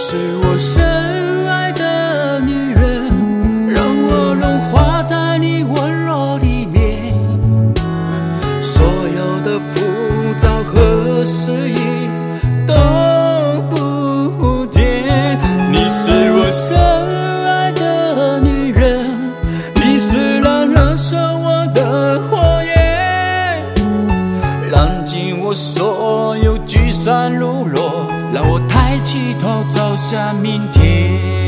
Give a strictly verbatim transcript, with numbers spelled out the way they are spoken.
是我深爱的女人，让我融化在你温柔里面，所有的浮躁和失意都不见。你是我深爱的女人，你是那燃烧我的火焰，燃尽我所有聚散入落，让我抬起头走向明天。